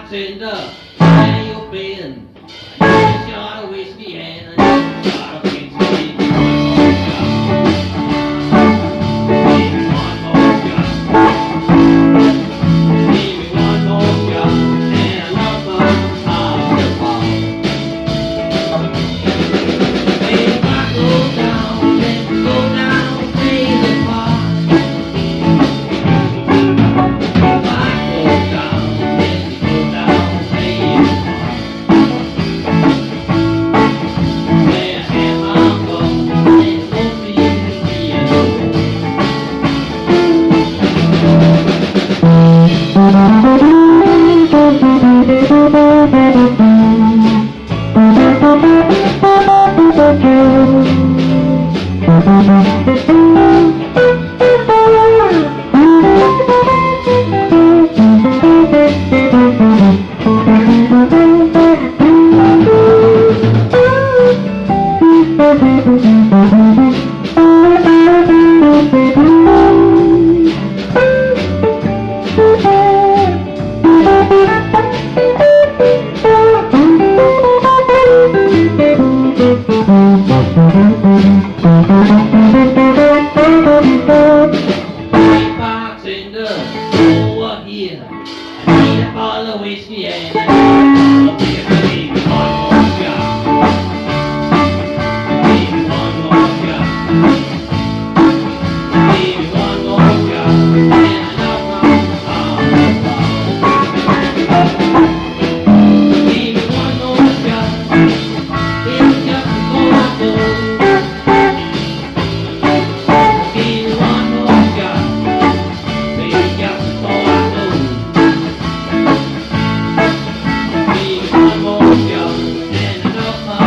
bartender, where you been? I need a shot of whiskey and I need a shot of whiskey. Give me one more shot. Give me one more shot and a lump of alcohol. If I go down, let's go down, play the bar. If I go down, let's go down, play the bar. Where am I going? Let's go see me alone. Hey bartender, over here. I need a bottle of whiskey and I need a bottle of beer. Give me one more shot. Give me one more shot. Give me one more shot and I love my alcohol. Give me one more shot. It's just before I go. Give me one more shot. Baby, just before I go. Give me one more shot and I love my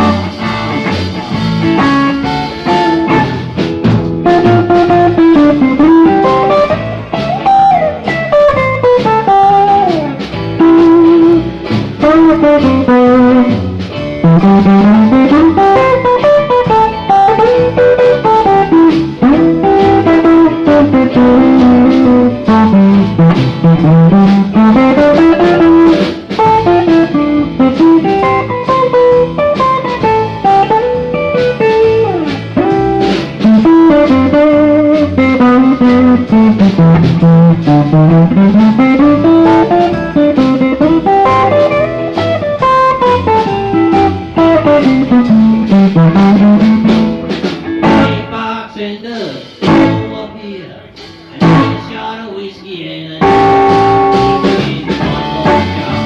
Hey bartender, over here. I need a shot of whiskey and I need one more shot.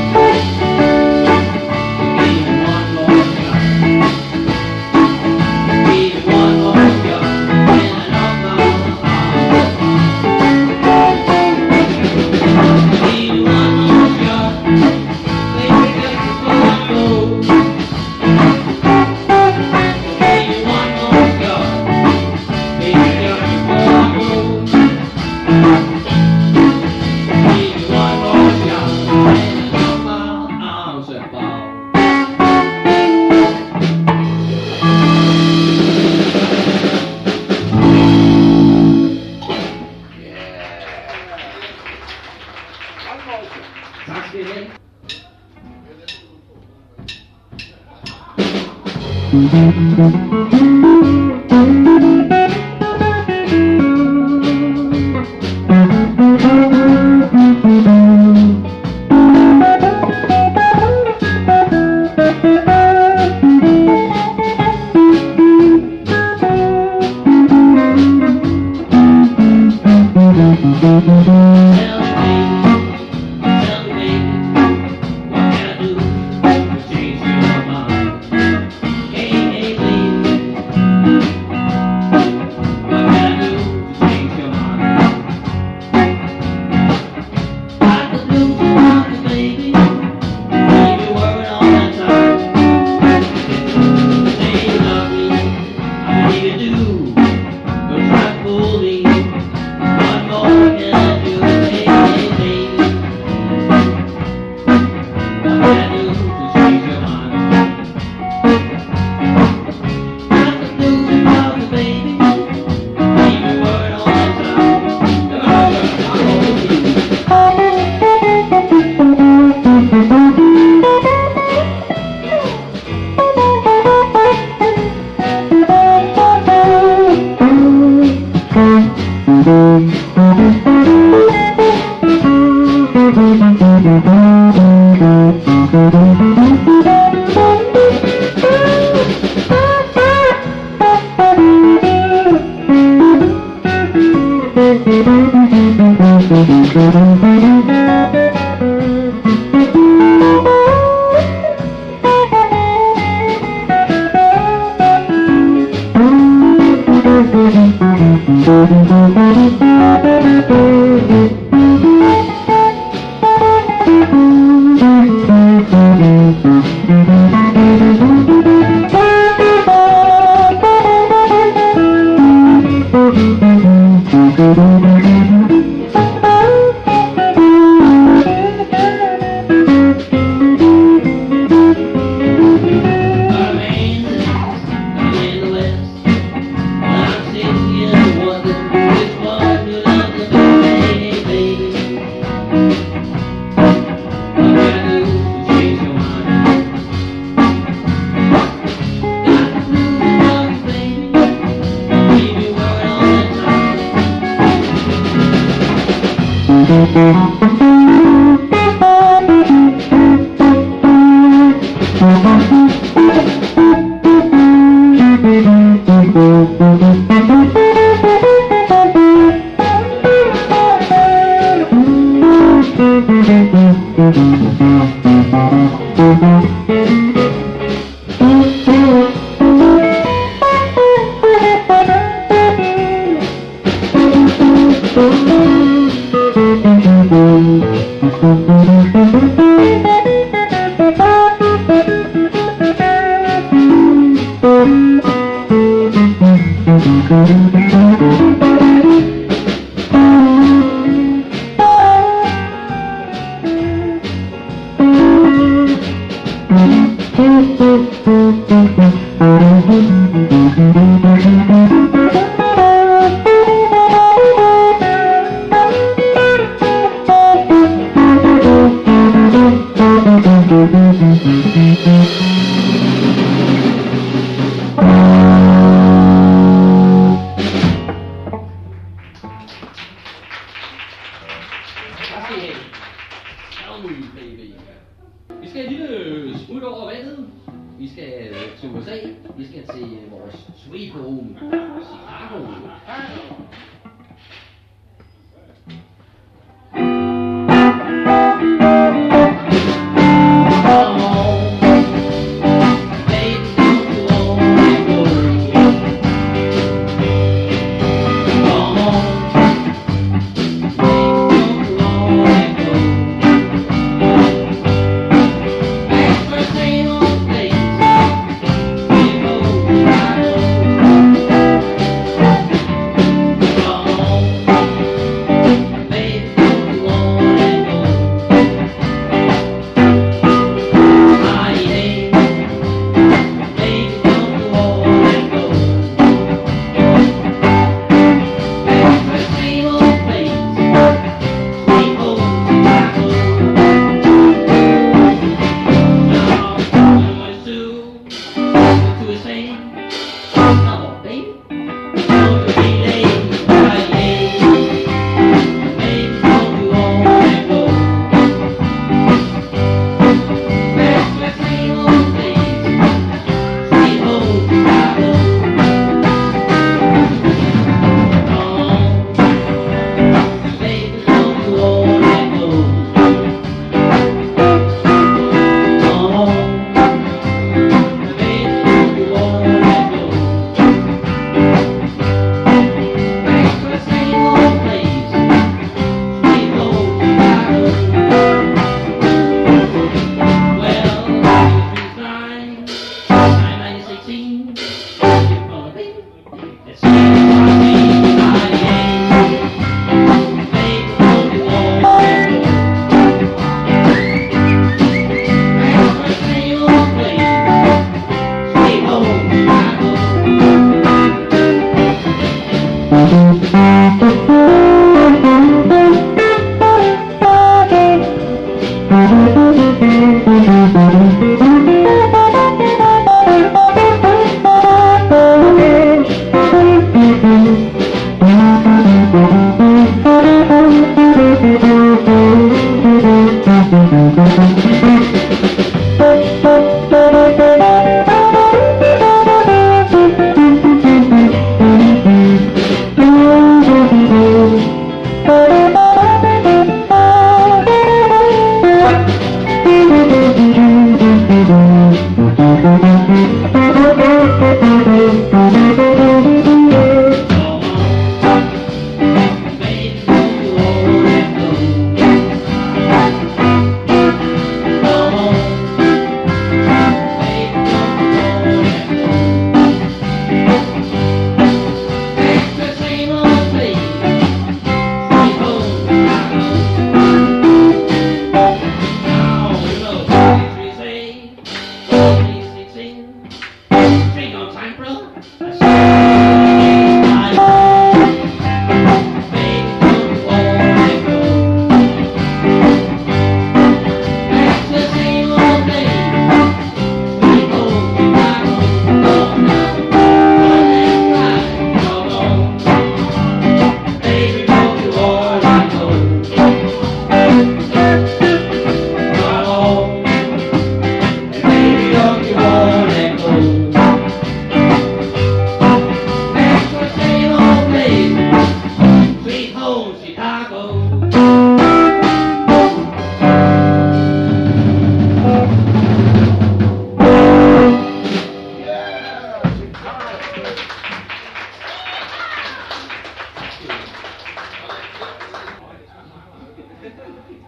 Give me one more shot. Give me one more shot and I love my alcohol. Give me one more shot, baby, just before I go. Give me one more shot, baby, just before I go. Give me one more shot and I love my alcohol. Tack ska ni Tell me, what can I do to change your mind? Hey, hey, baby, what can I do to change your mind? I could lose you on the baby, leave you worried all the time. Say you love me, I believe you do, but try to fool me. What more can I do?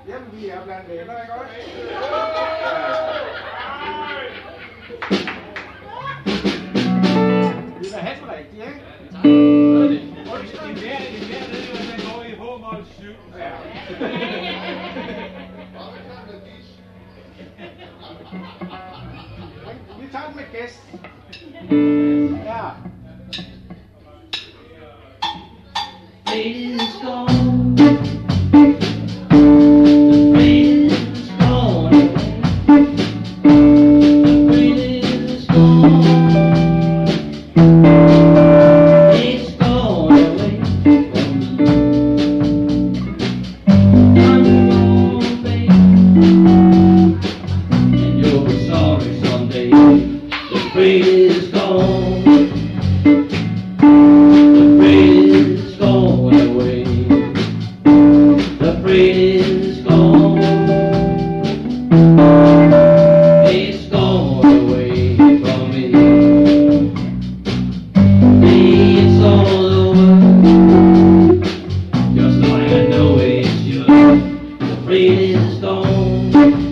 Jamen, vi er blandt venner, ikke også? Det er helt rigtigt, ikke? Det er mere, der går i H-mål 7. Ja. Vi tager den med gæst. Ja. Is gone. The rain is gone. The rain is gone. It's gone away from me. I'm gone, babe, and you'll be sorry someday. The rain is gone. The rain is gone away. The rain is gone. It's gone away from me. It's all over, just like I know it should. The rain is gone.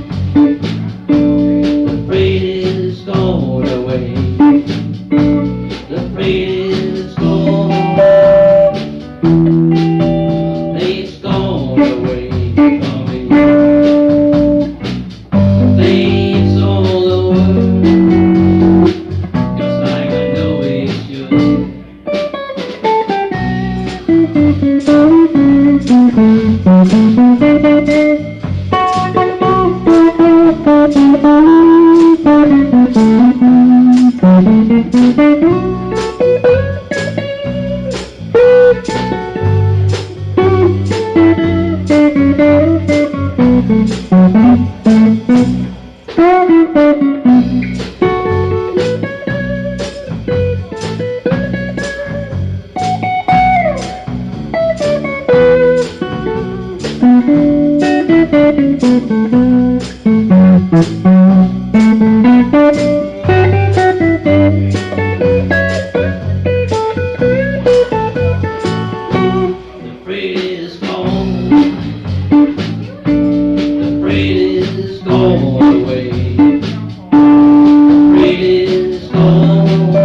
The rain is gone away. The rain is gone. It's gone away from me. It's all over, just like I know it should. The rain is gone. The rain is gone away. The rain is gone.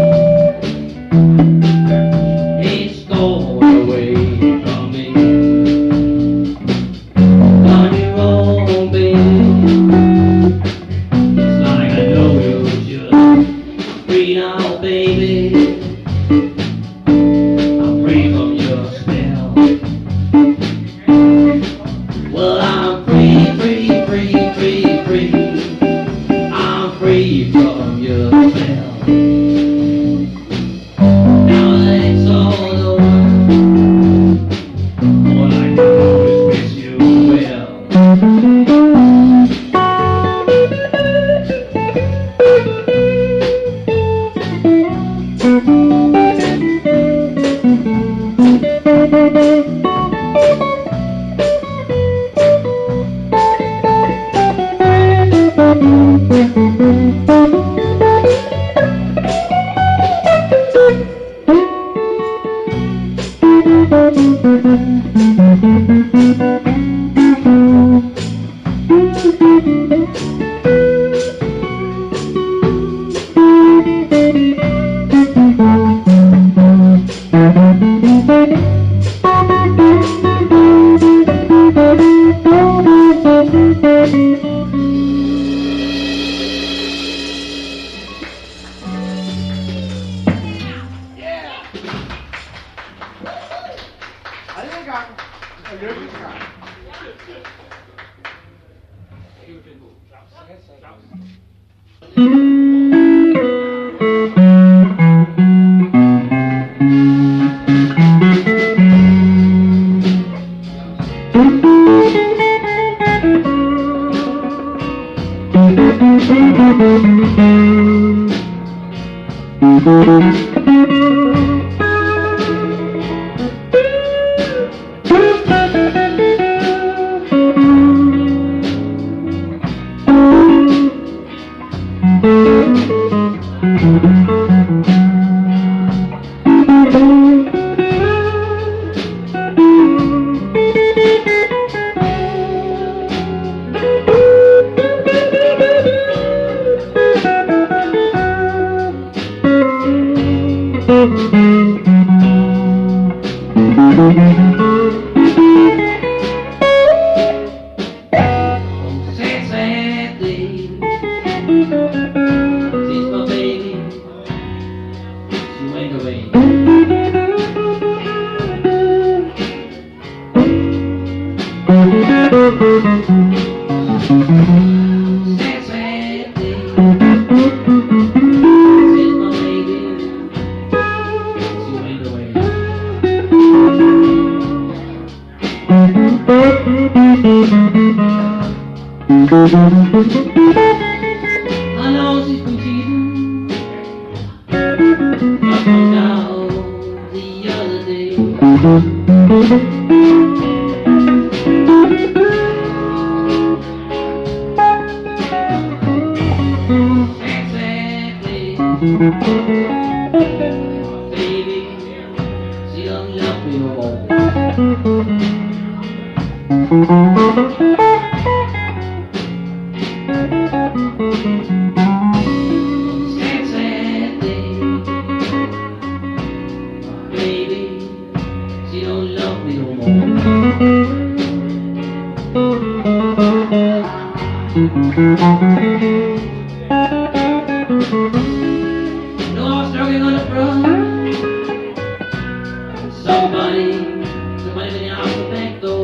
It's gone away from me. On your own, baby, it's like I know you should. Free now, baby. I'm free from your spell. Well, I'm free, free, free, free, free. I'm free from your spell. Now that it's all over, all I can do is wish you well. Alle gang og lykkens gang. Sad, sad day since my baby she went away. Sad, sad day since my baby she went away. I know she's been cheating, I found out the other day. Sad, sad day, baby, she don't love me no more. Sad, sad day, baby, she don't love me no more. No, I was struggling on the front. Somebody been out the back door.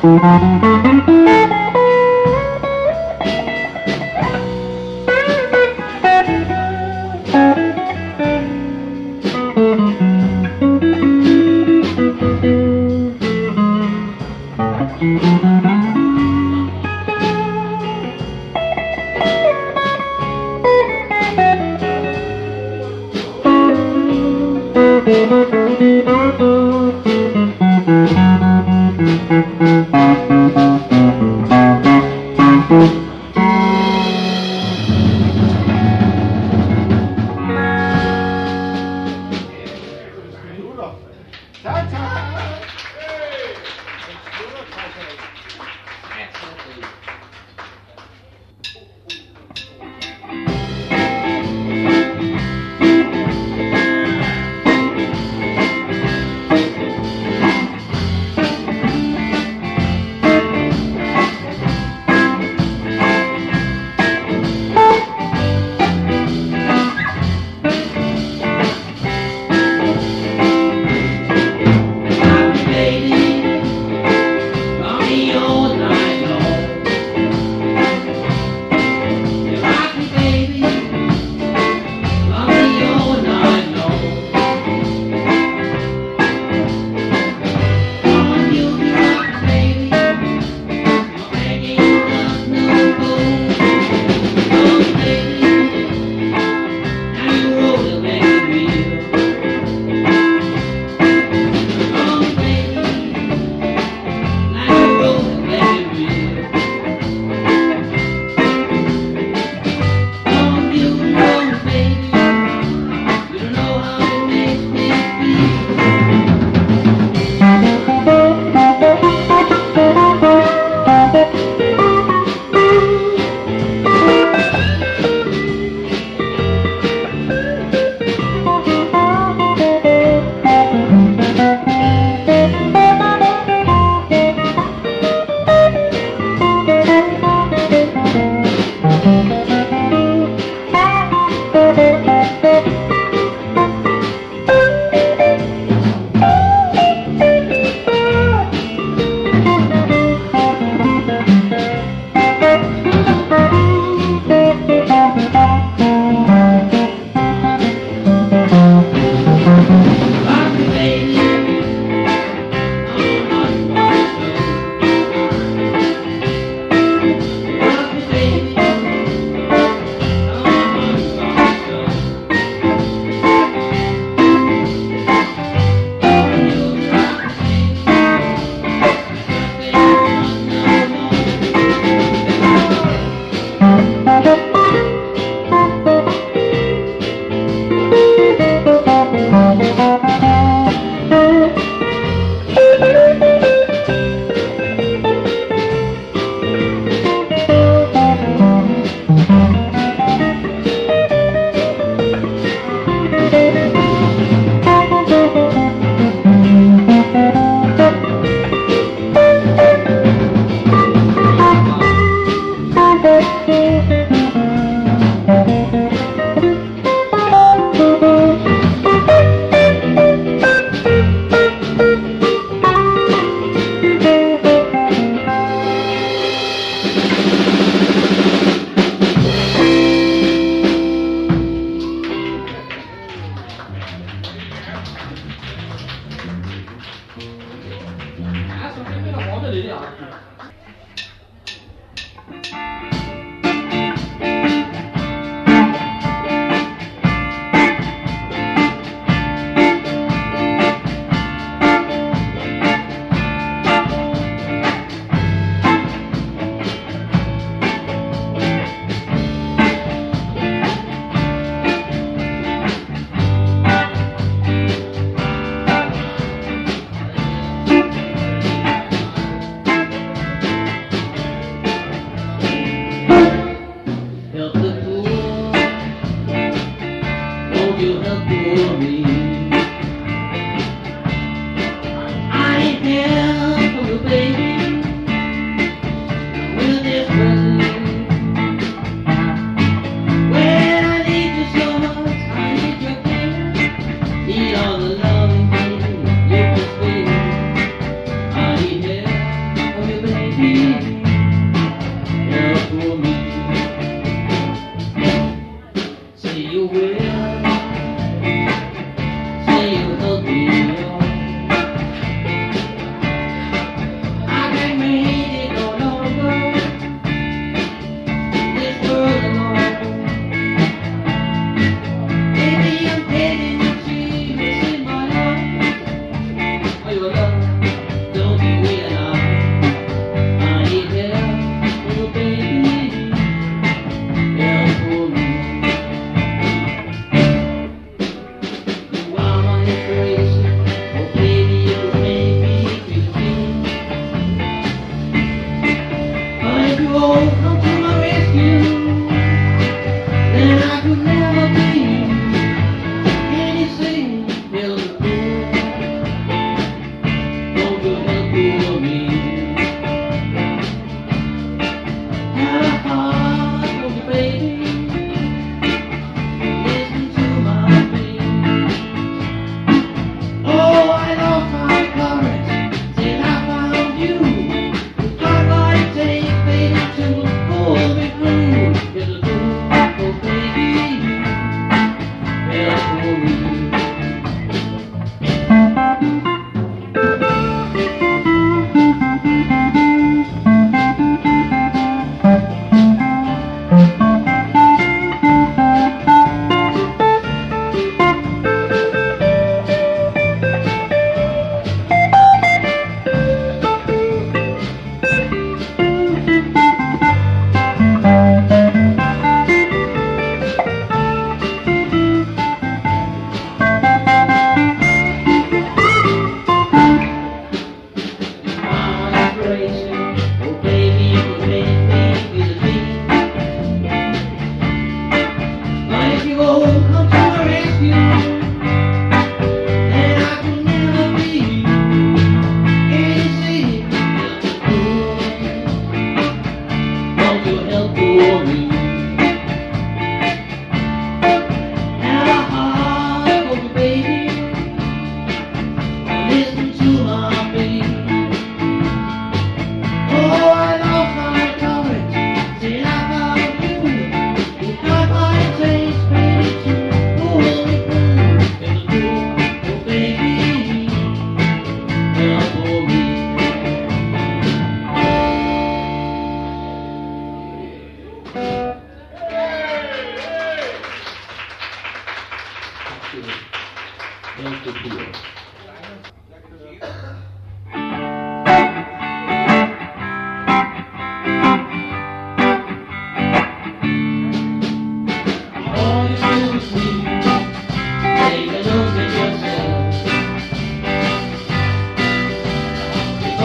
From your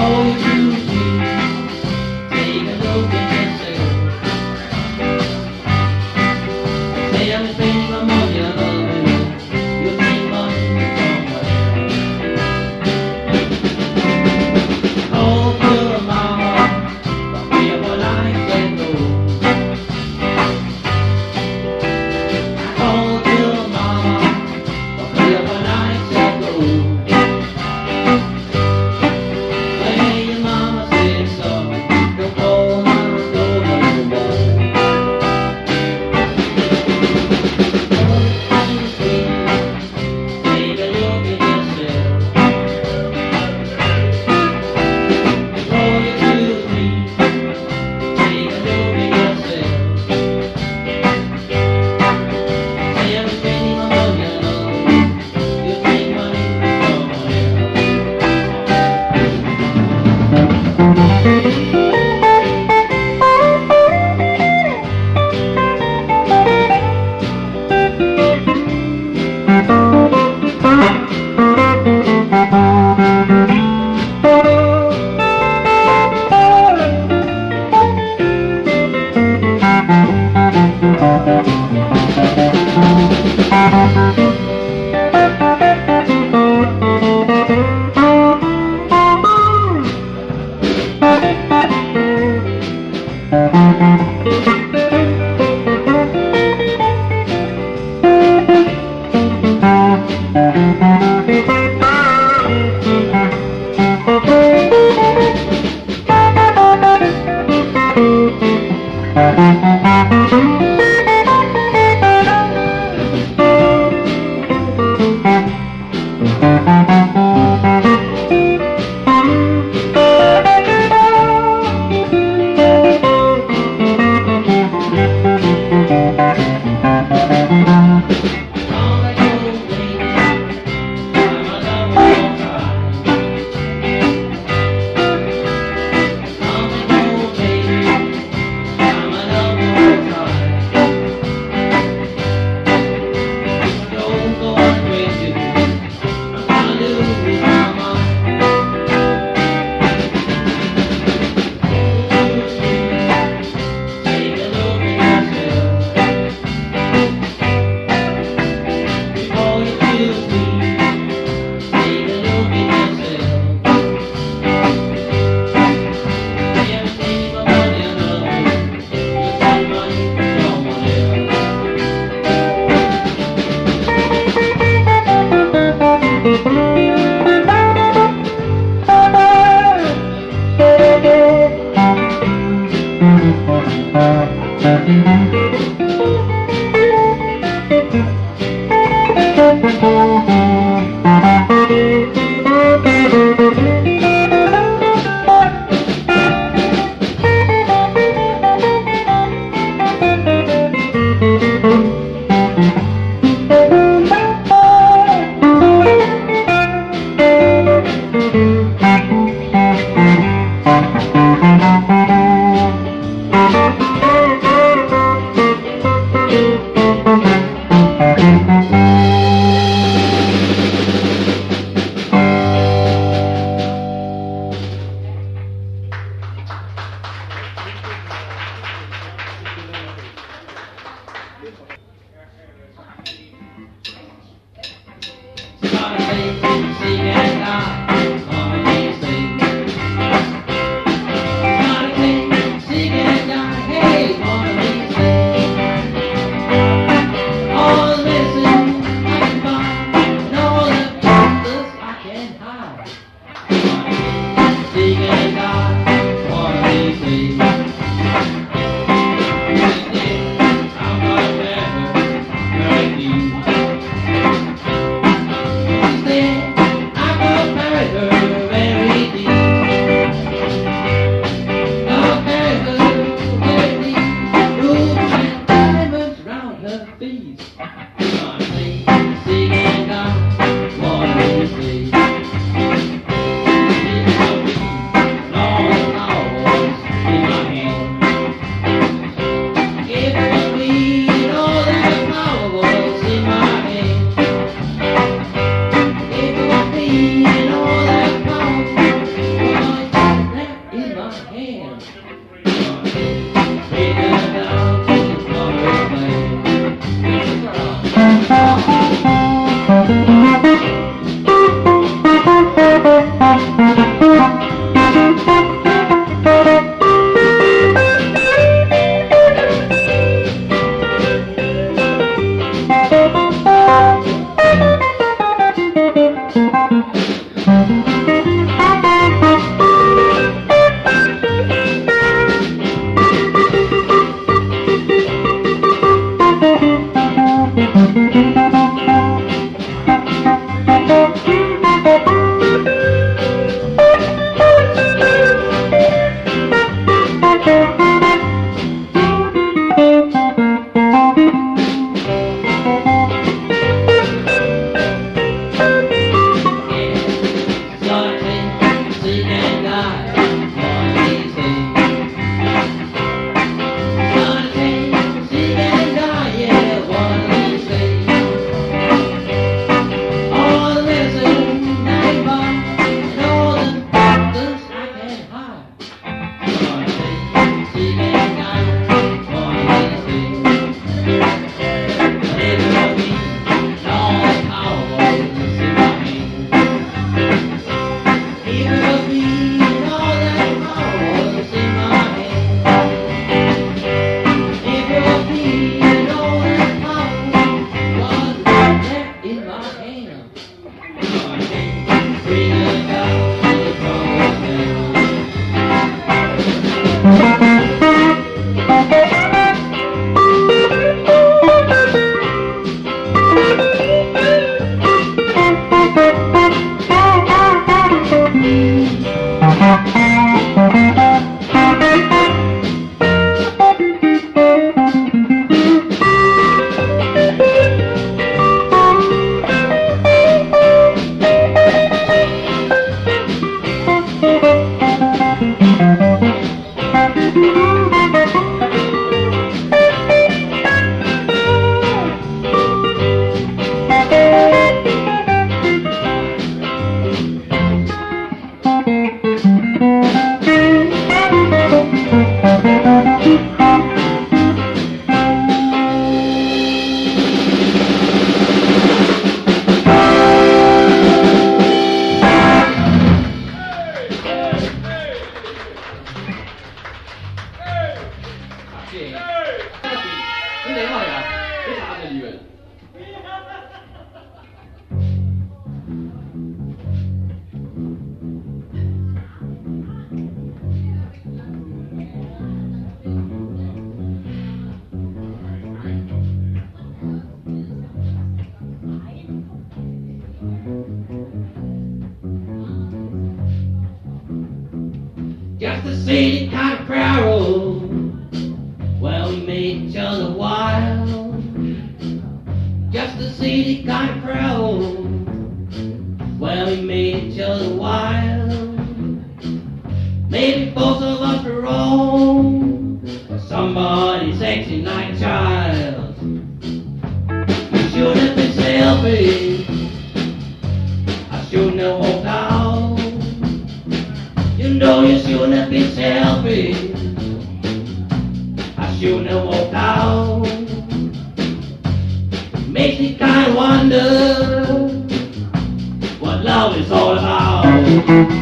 Before you choose me, take a look at yourself. Say I'm spending my money on loving you. You think money from where? Oh, your mama, but we are what I said no. Oh, your mama, but we are what I said no. Hey, your mama said so. Don't call my door anymore. Take a look at yourself. Before you choose me, take a look at yourself. Say I'm spending my money on love. You take money from sick and die one of these days. Gonna take sick and die, yeah, one of these days. All the medicine I bought and all the doctors I can hire. Gonna take sick and die one of these days. Whatever be, and all the power is in my hand. It will be and all that power is in my hand. It will be and all that power was left in my hand. I can't bring it down to the promised land. Just a city kind of crowd. Well, we made each other wild. Just a city kind of crowd. Well, we made each other wild. Maybe both of us were wrong. Somebody's acting like a child. You shouldn't have been selfish. I shouldn't have walked out. You know you shouldn't have been selfish. I shouldn't have walked out. Makes me kind of wonder what love is all about.